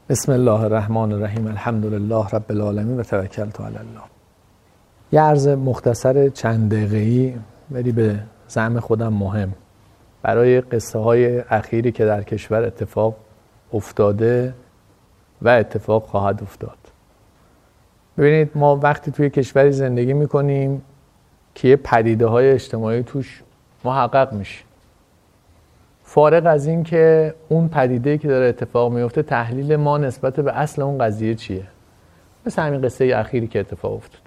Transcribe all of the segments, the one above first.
بسم الله الرحمن الرحیم. الحمد لله رب العالمین و توکلت علی الله. یه عرض مختصر چند دقیقه‌ای ولی به زعم خودم مهم برای قصه های اخیری که در کشور اتفاق افتاده و اتفاق خواهد افتاد. ببینید، ما وقتی توی کشوری زندگی میکنیم که یه پدیده های اجتماعی توش محقق میشه، فارغ از این که اون پدیده‌ای که داره اتفاق میفته تحلیل ما نسبت به اصل اون قضیه چیه. مثل همین قصه اخیری که اتفاق افتاد.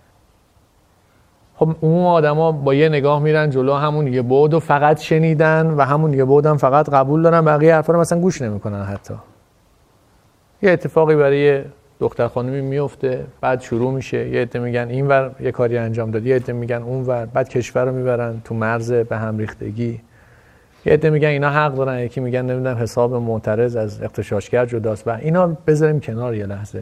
خب اون آدما با یه نگاه میرن جلو، همون یه بعد و فقط شنیدن و همون یه بعد هم فقط قبول دارن، بقیه حرفا رو مثلا گوش نمیکنن. حتی یه اتفاقی برای دختر خانمی میفته، بعد شروع میشه، یه عده میگن اینور یه کاری انجام داد، یه عده میگن اونور، بعد کشور رو میبرن تو مرز به هم ریختگی. یه عده میگن اینا حق دارن، یکی میگن نمیدونم حساب معترض از اغتشاشگر جداست. و اینا بذاریم کنار یه لحظه.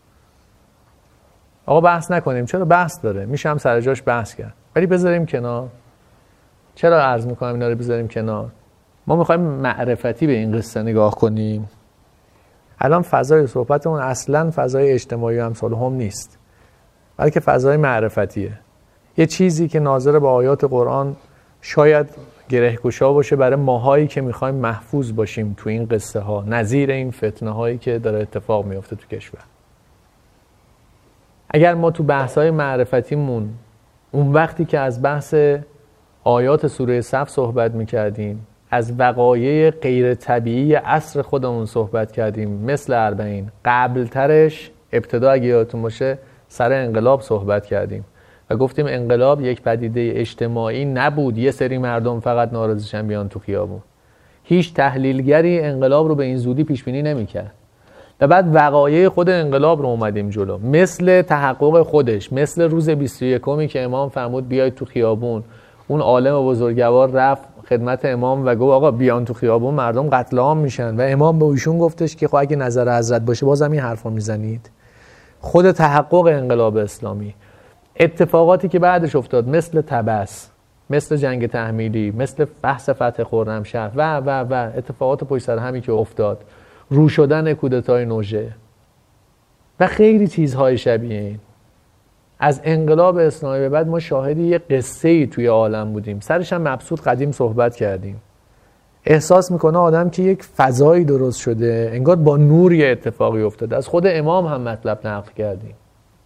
آقا بحث نکنیم، چرا بحث داره، میشه هم سر جاش بحث کرد، ولی بذاریم کنار. چرا عرض میکنم اینا رو بذاریم کنار؟ ما میخوایم معرفتی به این قصه نگاه کنیم. الان فضای صحبتمون اصلا فضای اجتماعی و امثال هم نیست، بلکه فضای معرفتیه. یه چیزی که ناظر به آیات قرآن شاید گره‌گشا باشه برای ماهایی که میخوایم محفوظ باشیم تو این قصه ها، نظیر این فتنه هایی که داره اتفاق میفته تو کشور. اگر ما تو بحث های معرفتیمون اون وقتی که از بحث آیات سوره صف صحبت میکردیم، از وقایع غیر طبیعی عصر خودمون صحبت کردیم، مثل 40، قبلترش ابتدا اگه یادتون باشه سر انقلاب صحبت کردیم و گفتیم انقلاب یک پدیده اجتماعی نبود، یه سری مردم فقط ناراضیشن بیان تو خیابون. هیچ تحلیلگری انقلاب رو به این زودی پیش بینی نمی‌کرد. و بعد وقایع خود انقلاب رو اومدیم جلو، مثل تحقق خودش، مثل روز 21 که امام فرمود بیاید تو خیابون. اون عالم بزرگوار رفت خدمت امام و گفت آقا بیان تو خیابون، مردم قتل عام میشن. و امام به ایشون گفتش که خب اگه نظر حضرت باشه بازم این حرفا میزنید. خود تحقق انقلاب اسلامی، اتفاقاتی که بعدش افتاد مثل طبس، مثل جنگ تحمیلی، مثل بحث فتح خرمشهر و اتفاقات پشت سر همی که افتاد، رو شدن کودتای نوژه و خیلی چیزهای شبیه این. از انقلاب اسلامی به بعد ما شاهد یه قصه‌ای توی عالم بودیم، سرش هم مبسوط قدیم صحبت کردیم. احساس میکنه آدم که یک فضایی درست شده، انگار با نور یه اتفاقی افتاده. از خود امام هم مطلب نقل کردیم.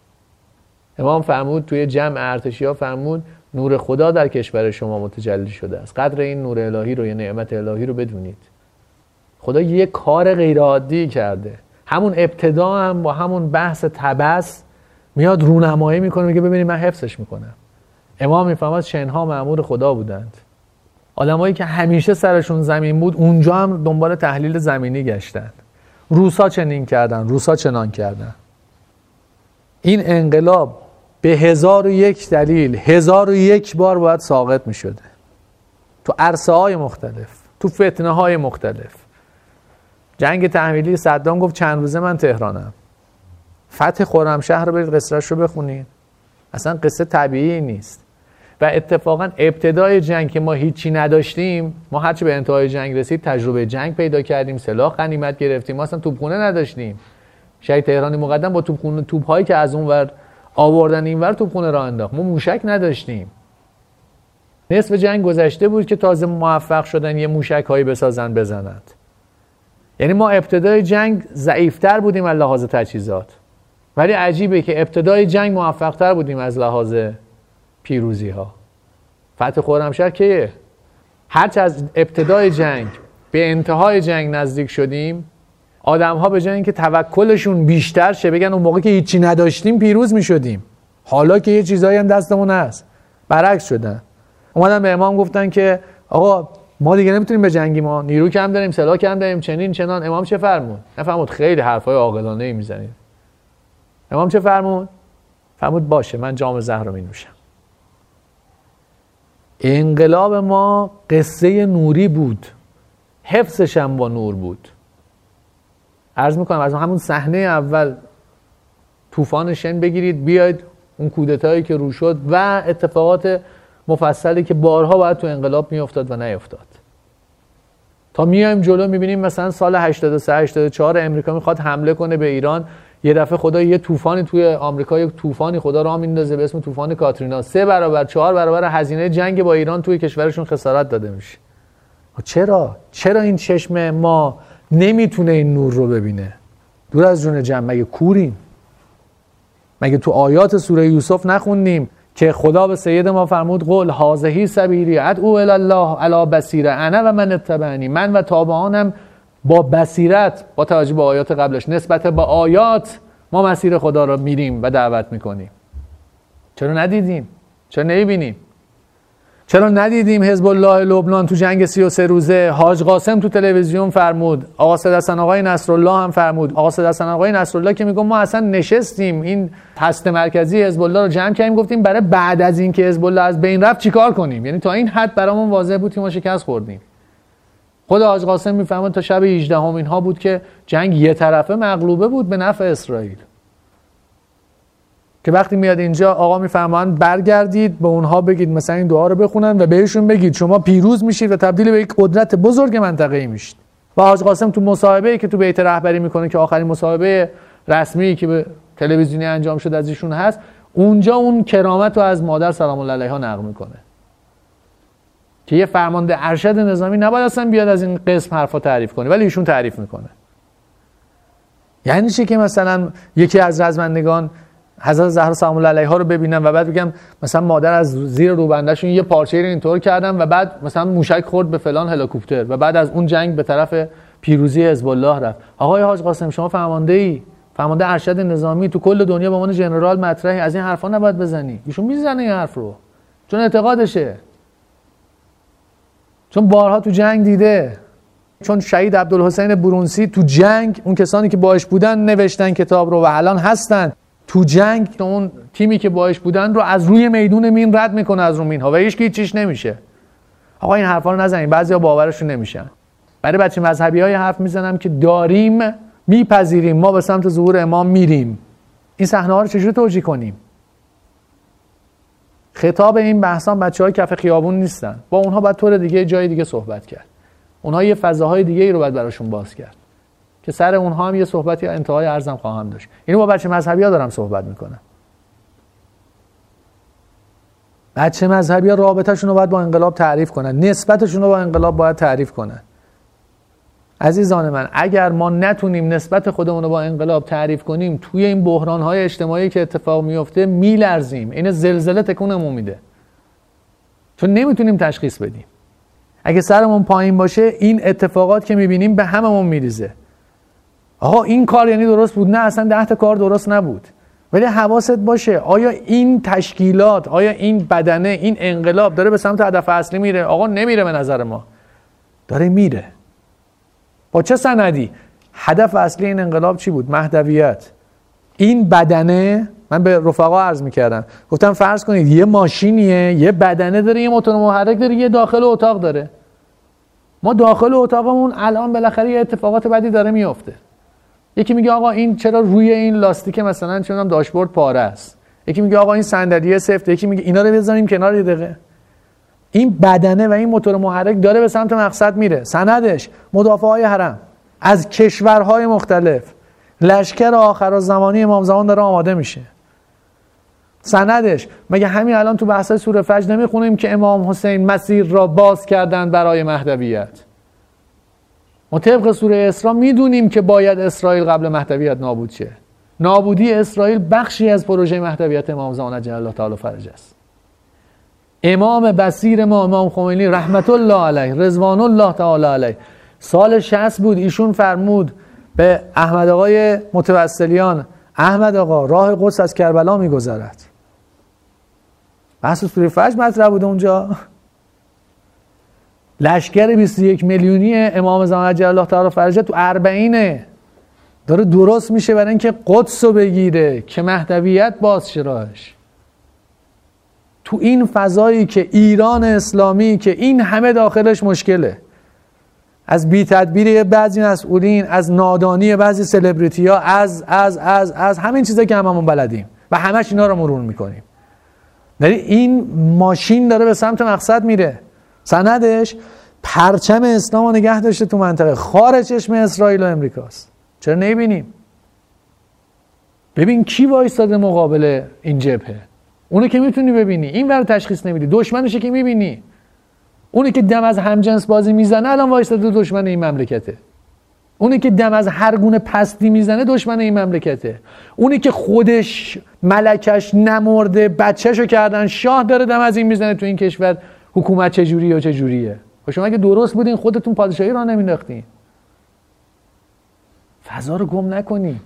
امام فرمود توی جمع ارتشی‌ها، فرمود نور خدا در کشور شما متجلی شده است. قدر این نور الهی رو، یه نعمت الهی رو بدونید. خدا یه کار غیر عادی کرده. همون ابتدا هم با همون بحث طبس میاد رونمایی میکنه، میگه ببینید من حفظش میکنم. امام میفهمد شنها مأمور خدا بودند. آدمایی که همیشه سرشون زمین بود اونجا هم دنبال تحلیل زمینی گشتن. روسا چنین کردن، روسا چنان کردن. این انقلاب به 1001 دلیل 1001 بار باید ساقط میشده، تو عرصه های مختلف، تو فتنه های مختلف. جنگ تحمیلی صدام گفت چند روزه من تهرانم. فتح خرمشهر رو برید قصه‌اش رو بخونید، اصلا قصه طبیعی نیست. و اتفاقا ابتدای جنگ که ما هیچی نداشتیم، ما هرچی به انتهای جنگ رسید تجربه جنگ پیدا کردیم، سلاح غنیمت گرفتیم، ما اصلا توپخونه نداشتیم. شهید تهرانی مقدم با توپ‌هایی که از اون ور آوردن این ور توپخونه راه انداخت. ما موشک نداشتیم. نصف جنگ گذشته بود که تازه موفق شدن یه موشک‌هایی بسازن بزنند. یعنی ما ابتدای جنگ ضعیف‌تر بودیم از لحاظ تجهیزات، ولی عجیبه که ابتدای جنگ موفق‌تر بودیم از لحاظ پیروزی‌ها. فتح خرمشهر کیه؟ هرچه از ابتدای جنگ به انتهای جنگ نزدیک شدیم، آدم‌ها به جای اینکه توکلشون بیشتر شه بگن اون موقع که هیچی نداشتیم پیروز می‌شدیم، حالا که یه چیزایی هم دستمون هست، برعکس شدن. اومدن به امام گفتن که آقا ما دیگه نمیتونیم به جنگی، ما نیرو کم داریم، سلاح کم داریم، چنین چنان. امام چه فرمود؟ نفرمود خیلی حرفای عاقلانه‌ای میزنید. امام چه فرمود؟ فرمود باشه من جام زهر رو می‌نوشم. انقلاب ما قصه نوری بود، حفظش هم با نور بود. عرض میکنم از همون صحنه اول طوفان شن بگیرید، بیاید اون کودتایی که رو شد و اتفاقات مفصلی که بارها باید تو انقلاب میافتاد و نیافتاد. تا میایم جلو میبینیم مثلا سال 83 84 امریکا میخواد حمله کنه به ایران، یه دفعه خدا یه طوفانی توی آمریکا، یه طوفانی خدا راه میندازه به اسم طوفان کاترینا، 3 برابر 4 برابر هزینه جنگ با ایران توی کشورشون خسارت داده میشه. چرا این چشم ما نمیتونه این نور رو ببینه؟ دور از جون جمع، مگه کوریم؟ مگه تو آیات سوره یوسف نخوندیم که خدا به سید ما فرمود قل هذه سبیلی ادعو الی الله علی بصیره انا و من اتبعنی، من و تابعانم با بصیرت، با توجه به آیات قبلش، نسبت به آیات ما مسیر خدا رو میریم و دعوت میکنیم. چرا ندیدیم؟ چرا نمیبینیم؟ چرا ندیدیم حزب الله لبنان تو جنگ 33 روزه حاج قاسم تو تلویزیون فرمود، آقا سید حسن آقای نصرالله هم فرمود. آقا سید حسن آقای نصرالله که میگم ما اصلا نشستیم این هست مرکزی حزب الله رو جمع کردیم، گفتیم برای بعد از این که حزب الله از بین رفت چیکار کنیم. یعنی تا این حد برامون واضح بود که ما شکست خوردیم. خود حاج قاسم میفهمه تا شب 18 اینها بود که جنگ یه طرفه مغلوبه بود به نفع اسرائیل، که وقتی میاد اینجا آقا میفرمان برگردید به اونها بگید مثلا این دعا رو بخونن و بهشون بگید شما پیروز میشید و تبدیل به یک قدرت بزرگ منطقه‌ای میشید. و حاج قاسم تو مصاحبه‌ای که تو بیت رهبری میکنه که آخرین مصاحبه رسمی که به تلویزیونی انجام شد از ایشون هست، اونجا اون کرامت رو از مادر سلام الله علیها نقل میکنه که یه فرمانده ارشد نظامی نباید اصلا بیاد از این قسم حرفا تعریف کنه، ولی ایشون تعریف میکنه. یعنی چی که مثلا یکی از رزمندگان حضرت زهرا سلام الله علیها رو ببینم و بعد بگم مثلا مادر از زیر روبندهشون یه پارچه رو اینطور کردن و بعد مثلا موشک خورد به فلان هلیکوپتر و بعد از اون جنگ به طرف پیروزی حزب الله رفت. آقای حاج قاسم شما فرمانده ارشد نظامی تو کل دنیا به عنوان ژنرال مطرحی، از این حرفا نباید بزنی. ایشون میزنه این حرف رو چون اعتقادشه، چون بارها تو جنگ دیده، چون شهید عبدالحسین برونسی تو جنگ اون کسانی که باش بودن نوشتن کتاب رو و الان هستن تو جنگ، اون تیمی که باش بودن رو از روی میدون مین رد میکنه، از روی مینها، و هیچ چیش نمیشه. آقا این حرفا رو نزنید، بعضیا باورشون نمیشن. برای بچه مذهبیای حرف میزنم که داریم میپذیریم ما به سمت ظهور امام میریم. این صحنه ها رو چجوری توجیه کنیم؟ خطاب این بحثا بچهای کف خیابون نیستن، با اونها باید طور دیگه جای دیگه صحبت کرد. اونها یه فضاهای دیگه ای رو باید براشون باز کرد که سر اونها هم یه صحبتی انتهای عرضم خواهم داشت. اینو با بچه مذهبی‌ها دارم صحبت میکنم. بچه مذهبی‌ها رابطه‌شون رو باید با انقلاب تعریف کنن، نسبتشون رو با انقلاب باید تعریف کنن. عزیزان من، اگر ما نتونیم نسبت خودمون رو با انقلاب تعریف کنیم، توی این بحران‌های اجتماعی که اتفاق میفته میلرزیم. این زلزله تکونمون میده، چون نمیتونیم تشخیص بدیم. اگه سرمون پایین باشه این اتفاقات که میبینیم به هممون میریزه. آقا این کار یعنی درست بود؟ نه، اصلا 10 تا کار درست نبود. ولی حواست باشه آیا این تشکیلات، آیا این بدنه، این انقلاب داره به سمت هدف اصلی میره؟ آقا نمیره، به نظر ما داره میره. با چه سندی؟ هدف اصلی این انقلاب چی بود؟ مهدویت. این بدنه، من به رفقا عرض میکردم، گفتم فرض کنید یه ماشینیه، یه بدنه داره، یه موتور محرک داره، یه داخل اتاق داره. ما داخل اتاقمون الان بالاخره یه اتفاقات بدی داره میفته. یکی میگه آقا این چرا روی این لاستیک مثلا چه میدونم داشبورد پاره است، یکی میگه آقا این صندلی سفته، یکی میگه اینا رو بذاریم کنار یه دقیقه. این بدنه و این موتور محرک داره به سمت مقصد میره. سندش مدافعای حرم از کشورهای مختلف، لشکر آخرالزمانی امام زمان داره آماده میشه. سندش مگه همین الان تو بحث سوره فجر نمیخونیم که امام حسین مسیر را باز کردن برای مهدویت؟ ما طبق سوره اسراء میدونیم که باید اسرائیل قبل مهدویت نابود شه. نابودی اسرائیل بخشی از پروژه مهدویت امام زمان عجل الله تعالی فرجه است. امام بصیر ما امام خمینی رحمت الله علیه رضوان الله تعالی علیه سال 60 بود، ایشون فرمود به احمد آقای متوسلیان، احمد آقا راه قدس از کربلا میگذرد. بحث سوره فجر مطرح بود اونجا. لشکر 21 میلیونی امام زمان عجل الله تعالی فرجه تو 40 داره درست میشه برای اینکه قدس رو بگیره که مهدویت باز شراش. تو این فضایی که ایران اسلامی که این همه داخلش مشکله، از بی تدبیر بعضی مسئولین، از نادانی بعضی سلبریتی ها، از همین چیزایی که هممون بلدیم و همش اینا رو مرور میکنیم، این ماشین داره به سمت مقصد میره. سندش پرچم اسلام رو نگه داشته تو منطقه، خار چشم اسرائیل و امریکاست. چرا نمیبینیم؟ ببین کی وایستاده مقابل این جبهه، اونو که میتونی ببینی، این ور تشخیص نمیدی، دشمنشه که میبینی، اونی که دم از همجنس بازی میزنه الان وایستاده دشمن این مملکته، اونی که دم از هر گونه پستی میزنه دشمن این مملکته، اونی که خودش ملکش نمرده بچهشو کردن شاه داره دم از این میزنه تو این کشور حکومت چجوریه و چجوریه. و شما اگه درست بودین خودتون پادشاهی راه نمینداختین. فضا رو گم نکنی.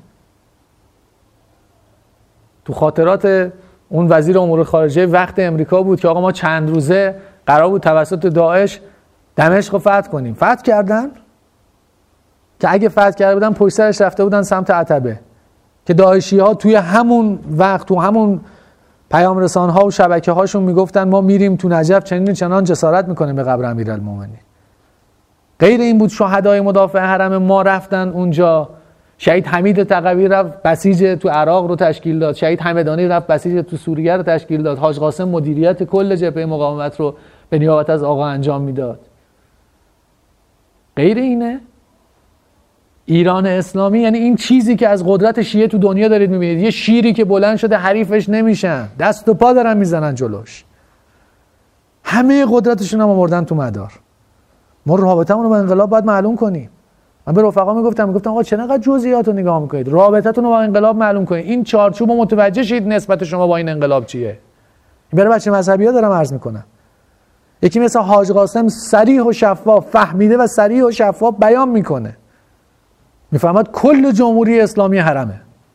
تو خاطرات اون وزیر امور خارجه وقت امریکا بود که آقا ما چند روزه قرار بود توسط داعش دمشق رو فتح کنیم. فتح کردن؟ که اگه فتح کرده بودن پشت سرش رفته بودن سمت عتبه، که داعشی ها توی همون وقت تو همون پیام رسان ها و شبکه هاشون میگفتن ما میریم تو نجف چنین چنان جسارت میکنیم به قبر امیرالمومنین. غیر این بود شهدای مدافع حرم ما رفتن اونجا، شهید حمید تقوی رفت بسیج تو عراق رو تشکیل داد، شهید همدانی رفت بسیج تو سوریه رو تشکیل داد، حاج قاسم مدیریت کل جبهه مقاومت رو به نیابت از آقا انجام میداد. غیر اینه؟ ایران اسلامی یعنی این چیزی که از قدرت شیعه تو دنیا دارید میبینید، یه شیری که بلند شده حریفش نمیشن، دست و پا دارن میزنن جلوش، همه قدرتشون هم آوردن تو مدار. ما رابطمون رو با انقلاب باید معلوم کنیم. من به رفقا میگفتم آقا چقدر جزئیات رو نگاه میکنید، رابطتون رو با انقلاب معلوم کنید، این چارچوب رو متوجه شید نسبت شما با این انقلاب چیه. برای بچه مذهبی‌ها دارم عرض میکنم. یکی مثل حاج قاسم صریح و شفاف فهمیده و صریح و شفاف بیان میکنه، میفهمد کل جمهوری اسلامی حرمه،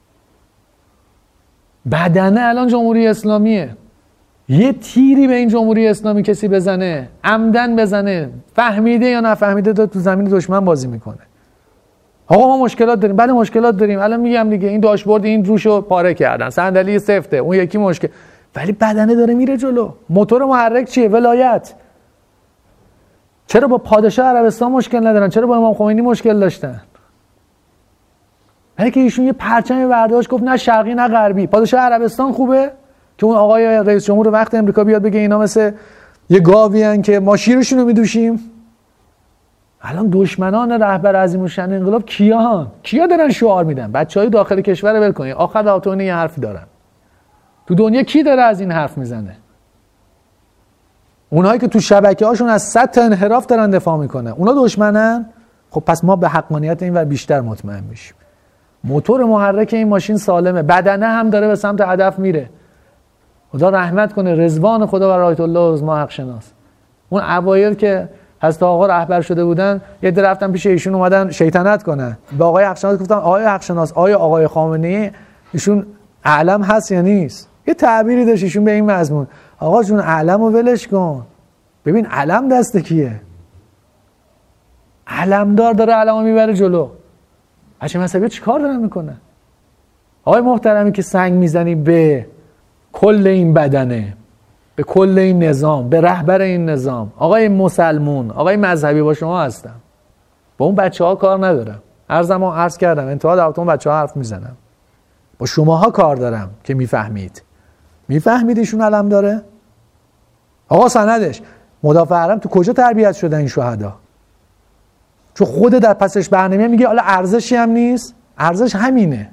بدنه الان جمهوری اسلامیه. یه تیری به این جمهوری اسلامی کسی بزنه، عمدن بزنه، فهمیده یا نفهمیده، تو زمین دشمن بازی میکنه. آقا ما مشکلات داریم، بله مشکلات داریم، الان میگم دیگه این داشبورد این روشو پاره کردن، صندلی سفته، اون یکی مشکل، ولی بدنه داره میره جلو. موتور محرک چیه؟ ولایت. چرا با پادشاه عربستان مشکل ندارن؟ چرا با امام خمینی مشکل داشتن؟ ولی که ایشون یه پرچم برداشت گفت نه شرقی نه غربی. پادشاه عربستان خوبه که اون آقای رئیس جمهور وقت امریکا بیاد بگه اینا مثل یه گاوی ان که ما شیرشون رو میدوشیم. الان دشمنان رهبر عظیم الشأن انقلاب کیا دارن شعار میدن؟ بچهای داخل کشور رو ول کنید، آخر دعوتونه یه حرفی دارن. تو دنیا کی داره از این حرف میزنه؟ اونهایی که تو شبکه‌هاشون از 100 تا انحراف دارن دفاع میکنه، اونا دشمنن. خب پس ما به حقانیت این ور بیشتر مطمئن میشیم. موتور محرک این ماشین سالمه، بدنه هم داره به سمت هدف میره. خدا رحمت کنه رضوان خدا و رایت الله عظما حق شناس. اون اوایل که از آقا رهبر شده بودن یه در رفتن پیش ایشون اومدن شیطنت کنن، به آقای حق شناس گفتن آقای حق شناس آیا آقای خامنه‌ای ایشون اعلم هست یا نیست؟ یه تعبیری داشت ایشون به این مضمون، آقا جون علمو ولش کن، ببین علم دست کیه؟ علمدار داره علمو میبره جلو. بچه مذهبی چی کار دارن میکنن؟ آقای محترمی که سنگ میزنی به کل این بدنه، به کل این نظام، به رهبر این نظام، آقای مسلمون، آقای مذهبی، با شما هستم، با اون بچه ها کار ندارم. عرض کردم انتها دعوتون بچه ها حرف میزنم، با شماها کار دارم که میفهمید ایشون علم داره. آقا سندش مدافع حرم تو کجا تربیت شده این شهدا؟ چون خود در پسش برنامه میگه حالا ارزشی هم نیست، ارزش همینه.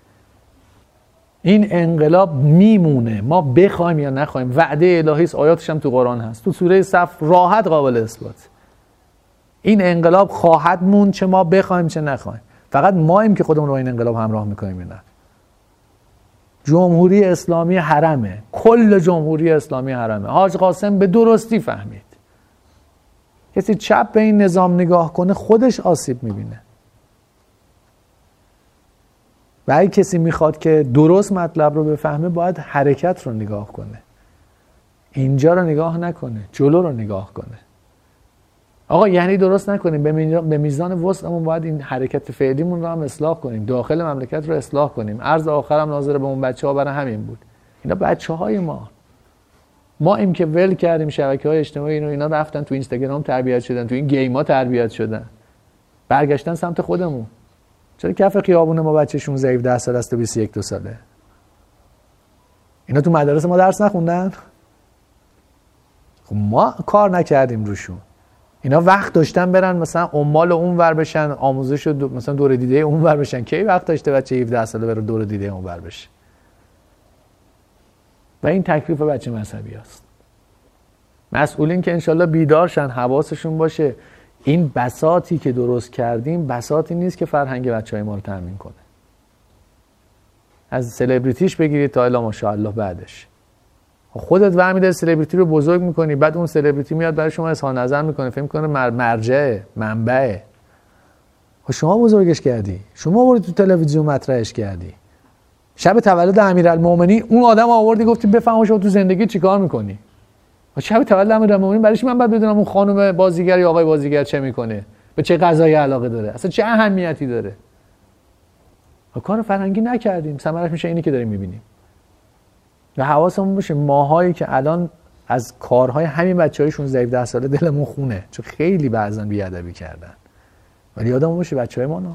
این انقلاب میمونه، ما بخوایم یا نخوایم، وعده الهی است، آیاتش هم تو قرآن هست، تو سوره صف راحت قابل اثبات. این انقلاب خواهد مون چه ما بخوایم چه نخوایم. فقط ماییم که خودمون رو این انقلاب همراه میکنیم یا نه. جمهوری اسلامی حرمه، کل جمهوری اسلامی حرمه. حاج قاسم به درستی فهمید کسی چپ به این نظام نگاه کنه خودش آسیب میبینه. و اگه کسی میخواد که درست مطلب رو بفهمه باید حرکت رو نگاه کنه، اینجا رو نگاه نکنه، جلو رو نگاه کنه. آقا یعنی درست نکنیم، به میزان وسعمون باید این حرکت فعلیمون رو هم اصلاح کنیم، داخل مملکت رو اصلاح کنیم. عرض آخرم ناظر به اون بچه‌ها برای همین بود. اینا بچه‌های ما ایم که ول کردیم شبکه‌های اجتماعی، اینا رفتن تو اینستاگرام تربیت شدن، تو این گیم‌ها تربیت شدن، برگشتن سمت خودمون. چرا کف خیابون ما بچه 16 سال است و 21 ساله؟ اینا تو مدارس ما درس نخوندن؟ خب ما کار نکردیم روشون. اینا وقت داشتن برن مثلا عمال اون ور بشن، آموزش مثلا دوره دیده اون ور بشن. کی وقت داشته بچه 17 ساله بره دوره دیده اون ور بشه؟ و این تکلیف بچه مذهبی است. مسئولین که انشالله بیدار شن، حواسشون باشه این بساطی که درست کردیم بساطی نیست که فرهنگ بچهای ما رو تامین کنه. از سلبریتیش بگیرید تا الا ماشاءالله بعدش. خودت ورمی‌داری سلبریتی رو بزرگ میکنی، بعد اون سلبریتی میاد برای شما اظهار نظر میکنه، فکر میکنه مرجعه، منبعه. شما بزرگش کردی، شما بردی تو تلویزیون مطرحش کردی. شب تولد امیرالمومنین اون آدم آوردی گفتی بفهم شما تو زندگی چیکار میکنی. شب تولد امیرالمومنین برای چی من باید بدونم اون خانم بازیگر یا آقای بازیگر چه میکنه، به چه غذایی علاقه داره، اصلا چه اهمیتی داره؟ کار فرهنگی نکردیم، ثمرش میشه اینی که داریم میبینیم. و حواسمون باشه ماهایی که الان از کارهای همین بچهای 16 17 ساله دلمون خونه، چون خیلی بعضن بیادبی کردن. ولی یادمون باشه بچهای ما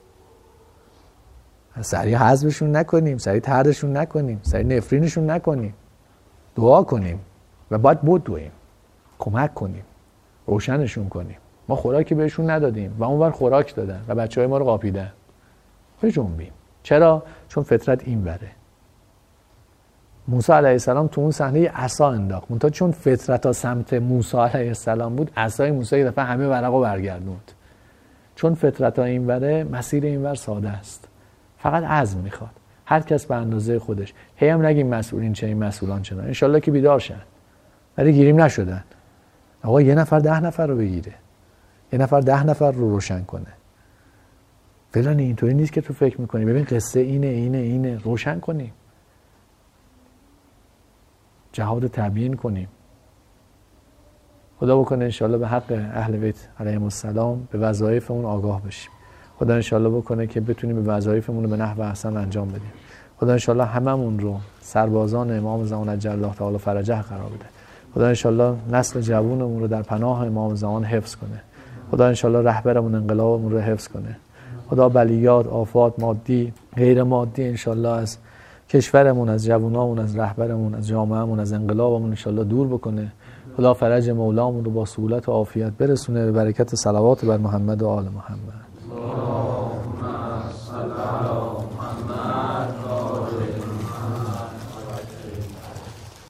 سریع حذفشون نکنیم، سریع طردشون نکنیم، سریع نفرینشون نکنیم. دعا کنیم و باید بدویم، کمک کنیم، روشنشون کنیم. ما خوراکی بهشون ندادیم و اونور خوراک دادن و بچهای ما رو قاپیدن. بجنبیم. چرا؟ چون فطرت این بره. موسی علیه السلام تو اون صحنه عصا انداخت، منتها چون فطرت ها سمت موسی علیه السلام بود، عصای موسی یه دفعه همه ورقو برگردوند. چون فطرت ها این بره، مسیر این ور ساده است، فقط عزم میخواد، هر کس به اندازه خودش. هی هم نگیم مسئولین چه، این مسئولان چه، انشالله که بیدار شن، ولی گیریم نشدن. آقا یه نفر 10 نفر رو بگیره، یه نفر 10 نفر رو روشن کنه. فلان اینطوری نیست که تو فکر میکنی، ببین قصه اینه روشن کنیم، جهاد تبیین کنیم. خدا بکنه انشالله به حق اهل بیت علیهم السلام به وظایفمون آگاه بشیم. خدا انشالله بکنه که بتونیم به وظایفمون رو به نحو احسن انجام بدیم. خدا انشالله هممون رو سربازان امام زمان عجل الله تعالی فرجه قرار بده. خدا انشالله نسل جوونمون رو در پناه امام زمان حفظ کنه. خدا انشالله رهبرمون انقلابمون رو حفظ کنه. خدا بلیات، آفات مادی، غیر مادی انشالله از کشورمون، از جوانامون، از رهبرمون، از جامعهمون، از انقلابمون انشالله دور بکنه. خدا فرج مولامون رو با سهولت و عافیت برسونه به برکت صلوات بر محمد و آل محمد.